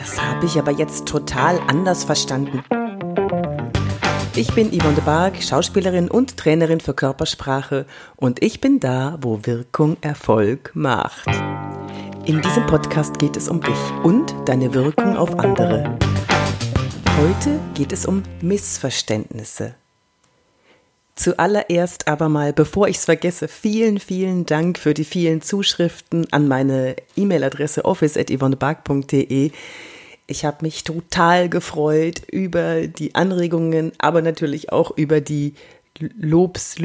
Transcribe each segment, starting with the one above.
Das habe ich aber jetzt total anders verstanden. Ich bin Yvonne de Barg, Schauspielerin und Trainerin für Körpersprache und ich bin da, wo Wirkung Erfolg macht. In diesem Podcast geht es um dich und deine Wirkung auf andere. Heute geht es um Missverständnisse. Zuallererst aber mal, bevor ich es vergesse, vielen, vielen Dank für die vielen Zuschriften an meine E-Mail-Adresse office@yvonnebarg.de. Ich habe mich total gefreut über die Anregungen, aber natürlich auch über die das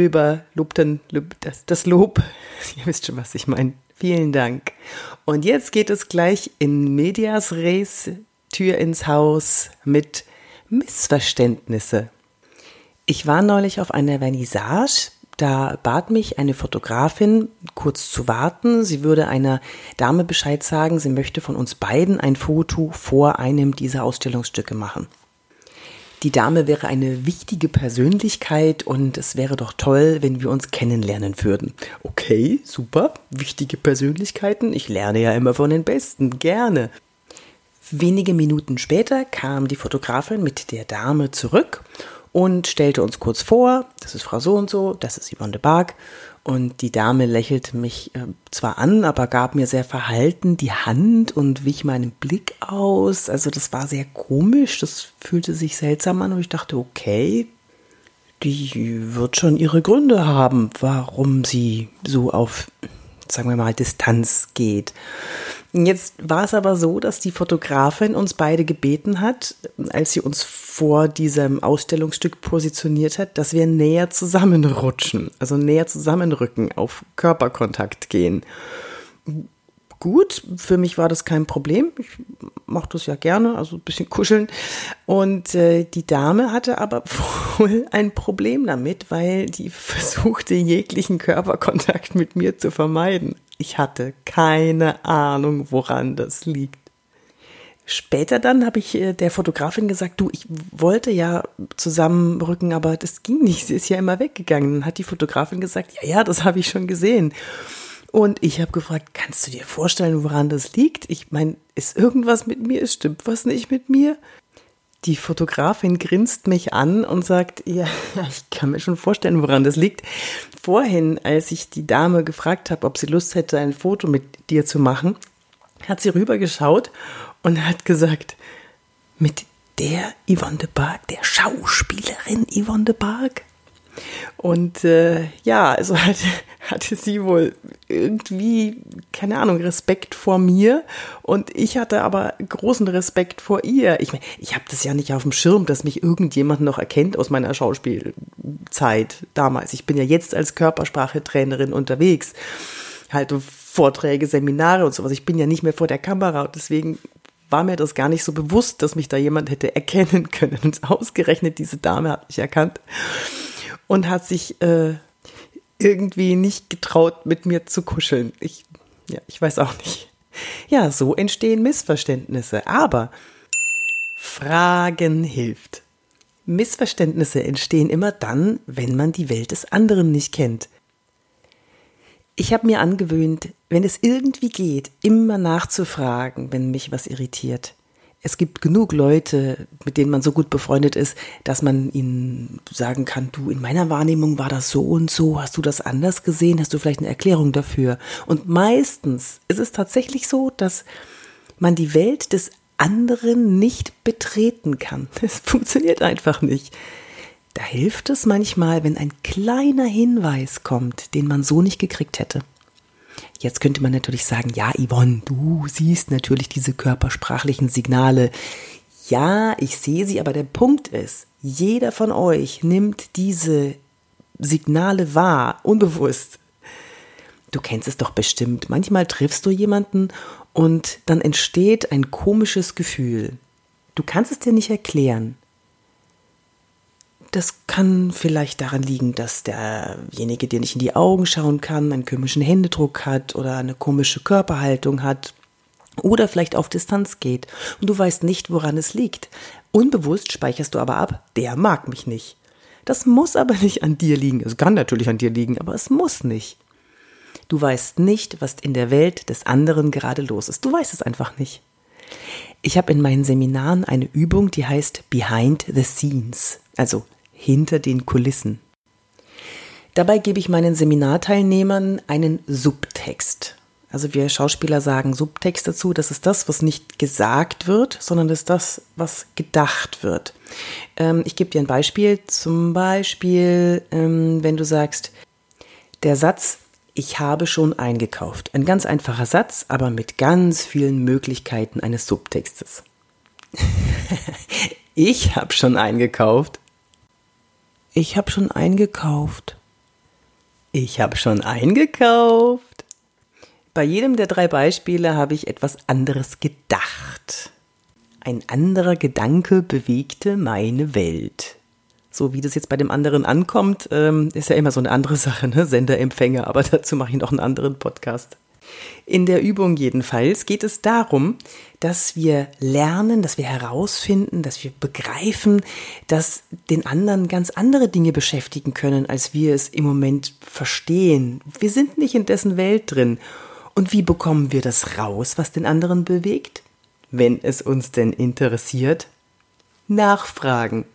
Lob. Ihr wisst schon, was ich meine. Vielen Dank. Und jetzt geht es gleich in medias res, Tür ins Haus mit Missverständnisse. Ich war neulich auf einer Vernissage, da bat mich eine Fotografin, kurz zu warten. Sie würde einer Dame Bescheid sagen, sie möchte von uns beiden ein Foto vor einem dieser Ausstellungsstücke machen. Die Dame wäre eine wichtige Persönlichkeit und es wäre doch toll, wenn wir uns kennenlernen würden. Okay, super, wichtige Persönlichkeiten, ich lerne ja immer von den Besten, gerne. Wenige Minuten später kam die Fotografin mit der Dame zurück und stellte uns kurz vor, das ist Frau so und so, das ist Yvonne de Barg. Und die Dame lächelte mich zwar an, aber gab mir sehr verhalten die Hand und wich meinen Blick aus. Also das war sehr komisch, das fühlte sich seltsam an und ich dachte, okay, die wird schon ihre Gründe haben, warum sie so auf, sagen wir mal, Distanz geht. Jetzt war es aber so, dass die Fotografin uns beide gebeten hat, als sie uns vor diesem Ausstellungsstück positioniert hat, dass wir näher zusammenrutschen, also näher zusammenrücken, auf Körperkontakt gehen. Gut, für mich war das kein Problem. Ich mache das ja gerne, also ein bisschen kuscheln. Und die Dame hatte aber wohl ein Problem damit, weil die versuchte, jeglichen Körperkontakt mit mir zu vermeiden. Ich hatte keine Ahnung, woran das liegt. Später dann habe ich der Fotografin gesagt, du, ich wollte ja zusammenrücken, aber das ging nicht, sie ist ja immer weggegangen. Dann hat die Fotografin gesagt, ja, das habe ich schon gesehen. Und ich habe gefragt, kannst du dir vorstellen, woran das liegt? Ich meine, ist irgendwas mit mir? Stimmt was nicht mit mir? Die Fotografin grinst mich an und sagt, ja, ich kann mir schon vorstellen, woran das liegt. Vorhin, als ich die Dame gefragt habe, ob sie Lust hätte, ein Foto mit dir zu machen, hat sie rübergeschaut und hat gesagt, mit der Yvonne de Barg, der Schauspielerin Yvonne de Barg? Und also hatte sie wohl irgendwie, keine Ahnung, Respekt vor mir und ich hatte aber großen Respekt vor ihr. Ich meine, ich habe das ja nicht auf dem Schirm, dass mich irgendjemand noch erkennt aus meiner Schauspielzeit damals. Ich bin ja jetzt als Körpersprachetrainerin unterwegs, halte Vorträge, Seminare und sowas. Ich bin ja nicht mehr vor der Kamera und deswegen war mir das gar nicht so bewusst, dass mich da jemand hätte erkennen können. Und ausgerechnet diese Dame hat mich erkannt. Und hat sich irgendwie nicht getraut, mit mir zu kuscheln. Ich weiß auch nicht. Ja, so entstehen Missverständnisse. Aber Fragen hilft. Missverständnisse entstehen immer dann, wenn man die Welt des anderen nicht kennt. Ich habe mir angewöhnt, wenn es irgendwie geht, immer nachzufragen, wenn mich was irritiert. Es gibt genug Leute, mit denen man so gut befreundet ist, dass man ihnen sagen kann, du, in meiner Wahrnehmung war das so und so, hast du das anders gesehen, hast du vielleicht eine Erklärung dafür? Und meistens ist es tatsächlich so, dass man die Welt des anderen nicht betreten kann. Es funktioniert einfach nicht. Da hilft es manchmal, wenn ein kleiner Hinweis kommt, den man so nicht gekriegt hätte. Jetzt könnte man natürlich sagen, ja Yvonne, du siehst natürlich diese körpersprachlichen Signale. Ja, ich sehe sie, aber der Punkt ist, jeder von euch nimmt diese Signale wahr, unbewusst. Du kennst es doch bestimmt. Manchmal triffst du jemanden und dann entsteht ein komisches Gefühl. Du kannst es dir nicht erklären. Das kann vielleicht daran liegen, dass derjenige dir nicht in die Augen schauen kann, einen komischen Händedruck hat oder eine komische Körperhaltung hat oder vielleicht auf Distanz geht und du weißt nicht, woran es liegt. Unbewusst speicherst du aber ab, der mag mich nicht. Das muss aber nicht an dir liegen. Es kann natürlich an dir liegen, aber es muss nicht. Du weißt nicht, was in der Welt des anderen gerade los ist. Du weißt es einfach nicht. Ich habe in meinen Seminaren eine Übung, die heißt Behind the Scenes, also hinter den Kulissen. Dabei gebe ich meinen Seminarteilnehmern einen Subtext. Also wir Schauspieler sagen Subtext dazu, das ist das, was nicht gesagt wird, sondern das ist das, was gedacht wird. Ich gebe dir ein Beispiel, zum Beispiel, wenn du sagst, der Satz, ich habe schon eingekauft. Ein ganz einfacher Satz, aber mit ganz vielen Möglichkeiten eines Subtextes. Ich habe schon eingekauft. Ich habe schon eingekauft. Ich habe schon eingekauft. Bei jedem der 3 Beispiele habe ich etwas anderes gedacht. Ein anderer Gedanke bewegte meine Welt. So wie das jetzt bei dem anderen ankommt, ist ja immer so eine andere Sache, ne? Sender, Empfänger, aber dazu mache ich noch einen anderen Podcast. In der Übung jedenfalls geht es darum, dass wir lernen, dass wir herausfinden, dass wir begreifen, dass den anderen ganz andere Dinge beschäftigen können, als wir es im Moment verstehen. Wir sind nicht in dessen Welt drin. Und wie bekommen wir das raus, was den anderen bewegt? Wenn es uns denn interessiert? Nachfragen.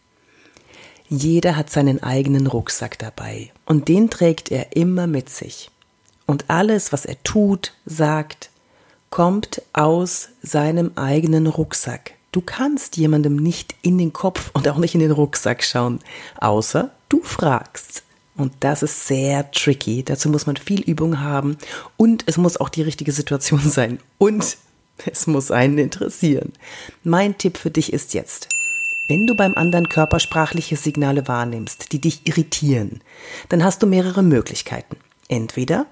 Jeder hat seinen eigenen Rucksack dabei und den trägt er immer mit sich. Und alles, was er tut, sagt, kommt aus seinem eigenen Rucksack. Du kannst jemandem nicht in den Kopf und auch nicht in den Rucksack schauen, außer du fragst. Und das ist sehr tricky. Dazu muss man viel Übung haben und es muss auch die richtige Situation sein und es muss einen interessieren. Mein Tipp für dich ist jetzt: Wenn du beim anderen körpersprachliche Signale wahrnimmst, die dich irritieren, dann hast du mehrere Möglichkeiten. Entweder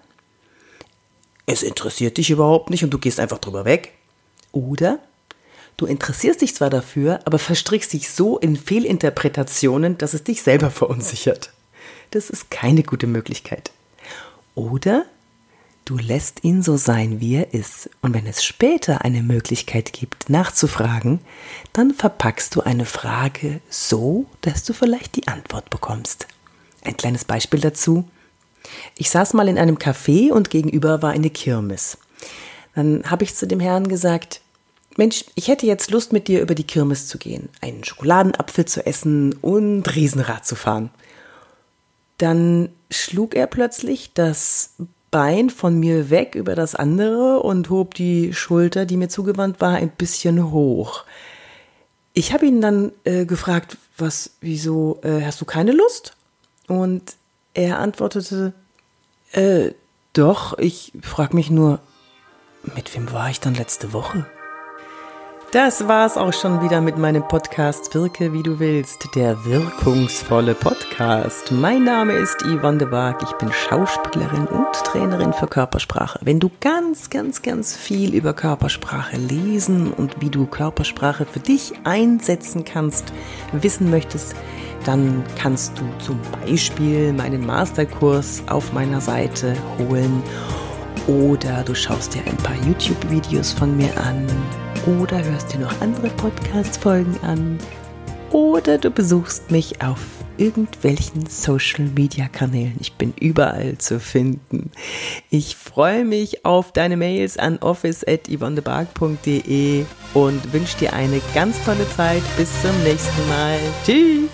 es interessiert dich überhaupt nicht und du gehst einfach drüber weg. Oder du interessierst dich zwar dafür, aber verstrickst dich so in Fehlinterpretationen, dass es dich selber verunsichert. Das ist keine gute Möglichkeit. Oder du lässt ihn so sein, wie er ist. Und wenn es später eine Möglichkeit gibt, nachzufragen, dann verpackst du eine Frage so, dass du vielleicht die Antwort bekommst. Ein kleines Beispiel dazu. Ich saß mal in einem Café und gegenüber war eine Kirmes. Dann habe ich zu dem Herrn gesagt: Mensch, ich hätte jetzt Lust, mit dir über die Kirmes zu gehen, einen Schokoladenapfel zu essen und Riesenrad zu fahren. Dann schlug er plötzlich das Bein von mir weg über das andere und hob die Schulter, die mir zugewandt war, ein bisschen hoch. Ich habe ihn dann gefragt, wieso, hast du keine Lust? Und er antwortete, doch, ich frage mich nur, mit wem war ich dann letzte Woche? Das war's auch schon wieder mit meinem Podcast Wirke wie du willst, der wirkungsvolle Podcast. Mein Name ist Yvonne de Barg, ich bin Schauspielerin und Trainerin für Körpersprache. Wenn du ganz viel über Körpersprache lesen und wie du Körpersprache für dich einsetzen kannst, wissen möchtest, dann kannst du zum Beispiel meinen Masterkurs auf meiner Seite holen oder du schaust dir ein paar YouTube-Videos von mir an. Oder hörst dir noch andere Podcast-Folgen an. Oder du besuchst mich auf irgendwelchen Social-Media-Kanälen. Ich bin überall zu finden. Ich freue mich auf deine Mails an office@yvonnebarg.de und wünsche dir eine ganz tolle Zeit. Bis zum nächsten Mal. Tschüss!